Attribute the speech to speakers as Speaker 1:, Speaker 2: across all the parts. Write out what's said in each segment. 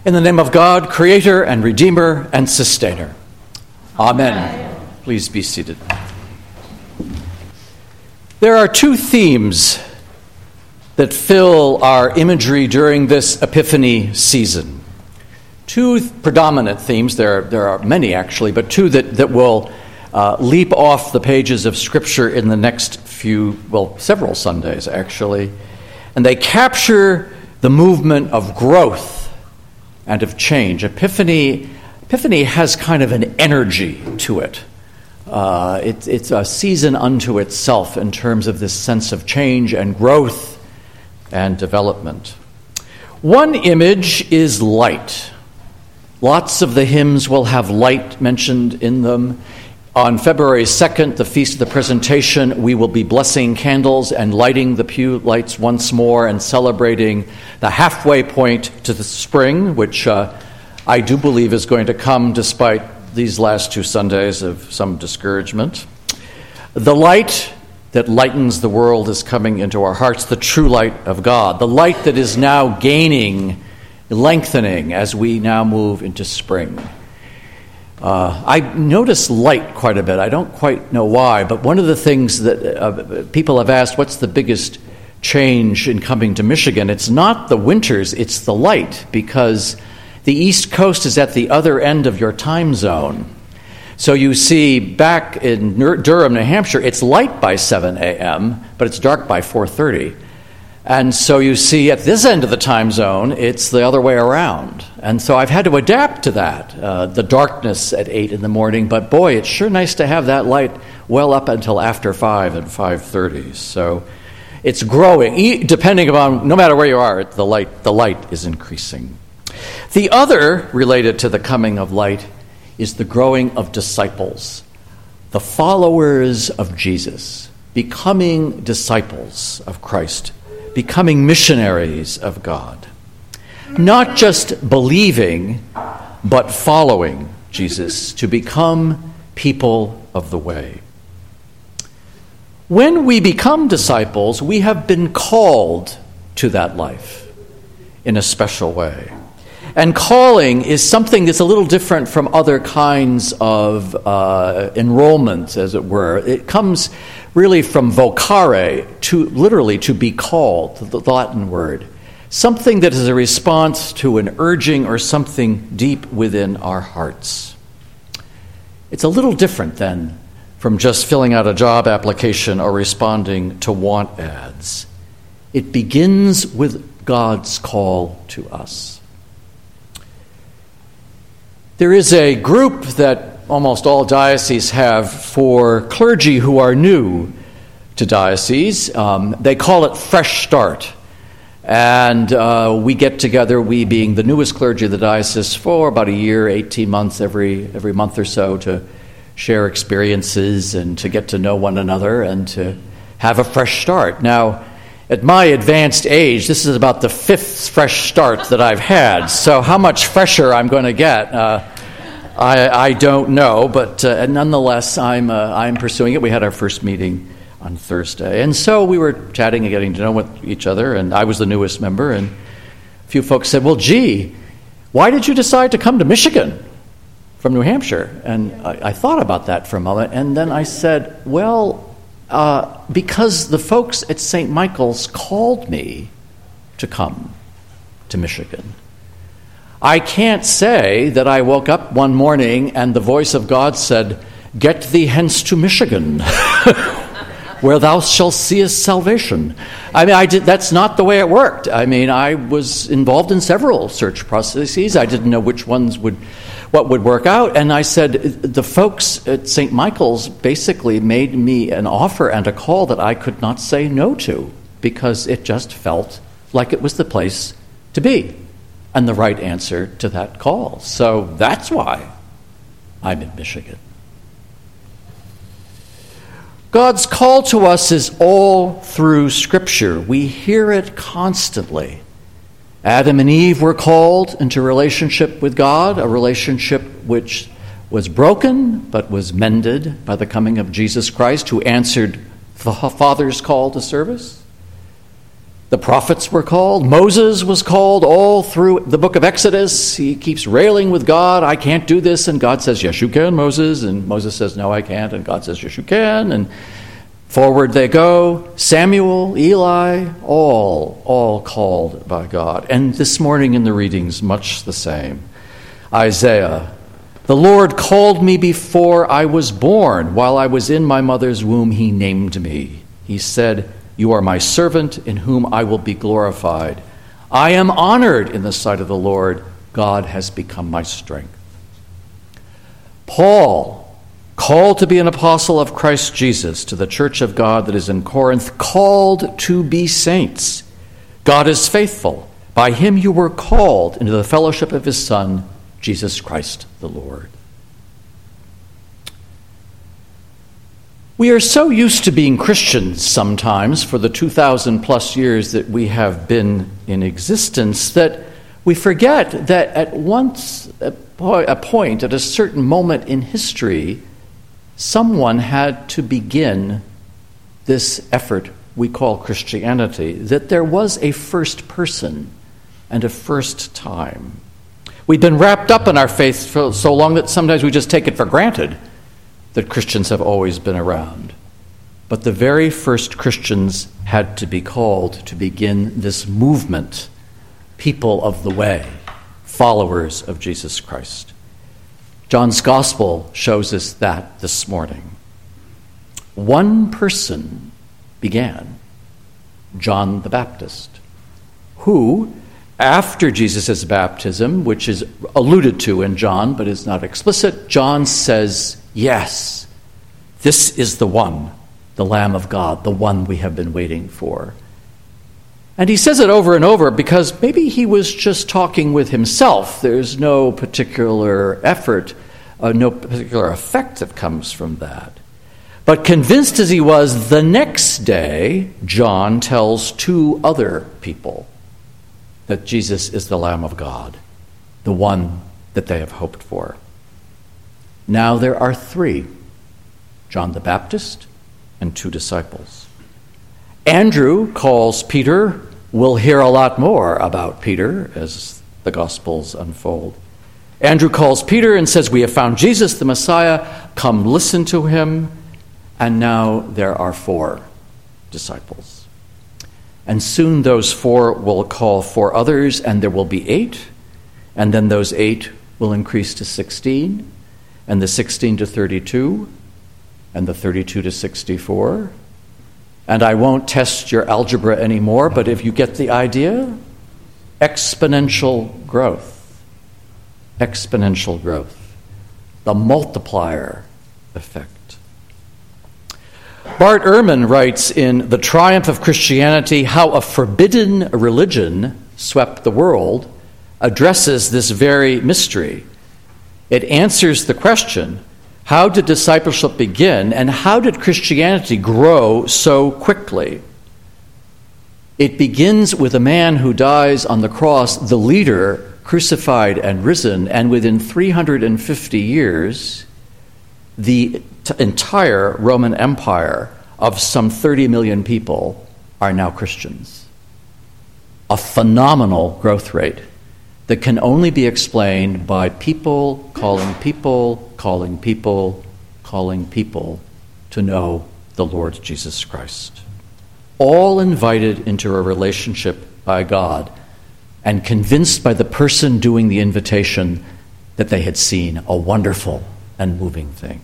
Speaker 1: In the name of God, Creator and Redeemer and Sustainer. Amen. Please be seated. There are two themes that fill our imagery during this Epiphany season. Two predominant themes. There are many, actually, but two that will leap off the pages of Scripture in the next several Sundays, actually. And they capture the movement of growth and of change. Epiphany has kind of an energy to it. It's a season unto itself in terms of this sense of change and growth and development. One image is light. Lots of the hymns will have light mentioned in them. On February 2nd, the Feast of the Presentation, we will be blessing candles and lighting the pew lights once more and celebrating the halfway point to the spring, which I do believe is going to come despite these last two Sundays of some discouragement. The light that lightens the world is coming into our hearts, the true light of God, the light that is now lengthening as we now move into spring. I notice light quite a bit. I don't quite know why, but one of the things that people have asked, what's the biggest change in coming to Michigan? It's not the winters, it's the light, because the East Coast is at the other end of your time zone. So you see back in Durham, New Hampshire, it's light by 7 a.m., but it's dark by 4:30. And so you see at this end of the time zone, it's the other way around. And so I've had to adapt to that, the darkness at 8 in the morning. But boy, it's sure nice to have that light well up until after 5 and 5:30. So it's growing. Depending upon, no matter where you are, the light is increasing. The other, related to the coming of light, is the growing of disciples, the followers of Jesus, becoming disciples of Christ, becoming missionaries of God. Not just believing, but following Jesus to become people of the way. When we become disciples, we have been called to that life in a special way. And calling is something that's a little different from other kinds of enrollment, as it were. It comes really from vocare, literally to be called, the Latin word. Something that is a response to an urging or something deep within our hearts. It's a little different then from just filling out a job application or responding to want ads. It begins with God's call to us. There is a group that almost all dioceses have for clergy who are new to diocese. They call it Fresh Start. And we get together, we being the newest clergy of the diocese, for about a year, 18 months, every month or so, to share experiences and to get to know one another and to have a fresh start. Now, at my advanced age, this is about the fifth fresh start that I've had. So how much fresher I'm going to get, I don't know. But nonetheless, I'm pursuing it. We had our first meeting on Thursday. And so we were chatting and getting to know each other. And I was the newest member. And a few folks said, well, gee, why did you decide to come to Michigan from New Hampshire? And I thought about that for a moment. And then I said, well, because the folks at St. Michael's called me to come to Michigan. I can't say that I woke up one morning and the voice of God said, get thee hence to Michigan, where thou shalt seest salvation. I mean, that's not the way it worked. I mean, I was involved in several search processes. I didn't know which ones what would work out. And I said, the folks at St. Michael's basically made me an offer and a call that I could not say no to, because it just felt like it was the place to be and the right answer to that call. So that's why I'm in Michigan. God's call to us is all through Scripture. We hear it constantly. Adam and Eve were called into relationship with God, a relationship which was broken but was mended by the coming of Jesus Christ, who answered the Father's call to service. The prophets were called. Moses was called all through the book of Exodus. He keeps railing with God, I can't do this. And God says, yes, you can, Moses. And Moses says, no, I can't. And God says, yes, you can. And forward they go. Samuel, Eli, all called by God. And this morning in the readings, much the same. Isaiah, the Lord called me before I was born. While I was in my mother's womb, he named me. He said, you are my servant in whom I will be glorified. I am honored in the sight of the Lord. God has become my strength. Paul, called to be an apostle of Christ Jesus to the church of God that is in Corinth, called to be saints. God is faithful. By him you were called into the fellowship of his Son, Jesus Christ the Lord. We are so used to being Christians sometimes for the 2,000 plus years that we have been in existence that we forget that at a point, at a certain moment in history, someone had to begin this effort we call Christianity, that there was a first person and a first time. We've been wrapped up in our faith for so long that sometimes we just take it for granted that Christians have always been around. But the very first Christians had to be called to begin this movement, people of the way, followers of Jesus Christ. John's Gospel shows us that this morning. One person began, John the Baptist, who, after Jesus' baptism, which is alluded to in John but is not explicit, John says, yes, this is the one, the Lamb of God, the one we have been waiting for. And he says it over and over because maybe he was just talking with himself. There's no particular effort, no particular effect that comes from that. But convinced as he was, the next day, John tells two other people that Jesus is the Lamb of God, the one that they have hoped for. Now there are three, John the Baptist and two disciples. Andrew calls Peter. We'll hear a lot more about Peter as the Gospels unfold. Andrew calls Peter and says, we have found Jesus, the Messiah. Come listen to him. And now there are four disciples. And soon those four will call four others, and there will be 8. And then those 8 will increase to 16, and the 16 to 32, and the 32 to 64. And I won't test your algebra anymore, but if you get the idea, exponential growth. Exponential growth. The multiplier effect. Bart Ehrman writes in The Triumph of Christianity, how a forbidden religion swept the world addresses this very mystery. It answers the question, how did discipleship begin and how did Christianity grow so quickly? It begins with a man who dies on the cross, the leader, crucified and risen, and within 350 years, the entire Roman Empire of some 30 million people are now Christians. A phenomenal growth rate that can only be explained by people calling people, calling people, calling people to know the Lord Jesus Christ. All invited into a relationship by God and convinced by the person doing the invitation that they had seen a wonderful and moving thing.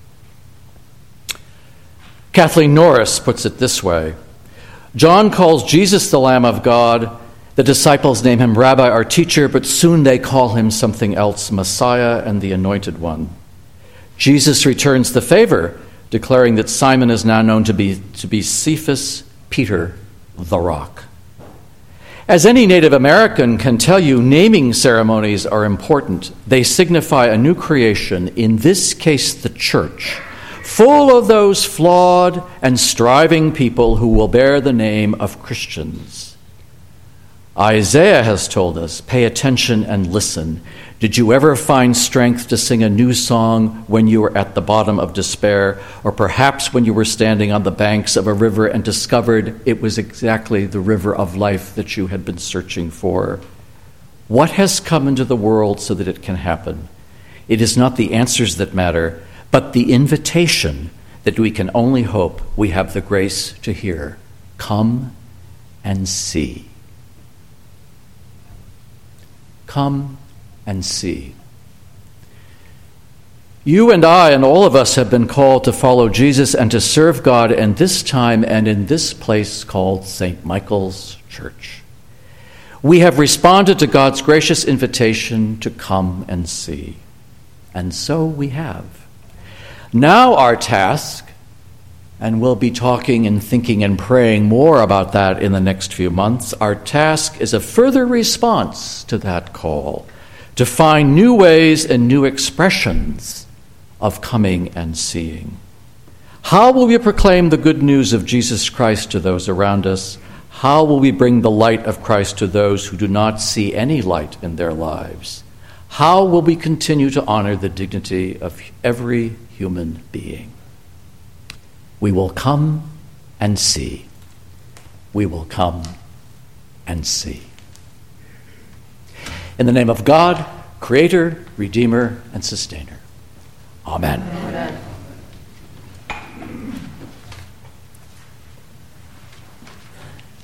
Speaker 1: Kathleen Norris puts it this way. John calls Jesus the Lamb of God. The disciples name him Rabbi, our teacher, but soon they call him something else, Messiah and the Anointed One. Jesus returns the favor, declaring that Simon is now known to be Cephas, Peter, the Rock. As any Native American can tell you, naming ceremonies are important. They signify a new creation, in this case the church, full of those flawed and striving people who will bear the name of Christians. Isaiah has told us, pay attention and listen. Did you ever find strength to sing a new song when you were at the bottom of despair, or perhaps when you were standing on the banks of a river and discovered it was exactly the river of life that you had been searching for? What has come into the world so that it can happen? It is not the answers that matter, but the invitation that we can only hope we have the grace to hear. Come and see. Come and see. You and I and all of us have been called to follow Jesus and to serve God in this time and in this place called St. Michael's Church. We have responded to God's gracious invitation to come and see. And so we have. Now our task, and we'll be talking and thinking and praying more about that in the next few months, our task is a further response to that call, to find new ways and new expressions of coming and seeing. How will we proclaim the good news of Jesus Christ to those around us? How will we bring the light of Christ to those who do not see any light in their lives? How will we continue to honor the dignity of every human being? We will come and see. We will come and see. In the name of God, Creator, Redeemer, and Sustainer. Amen.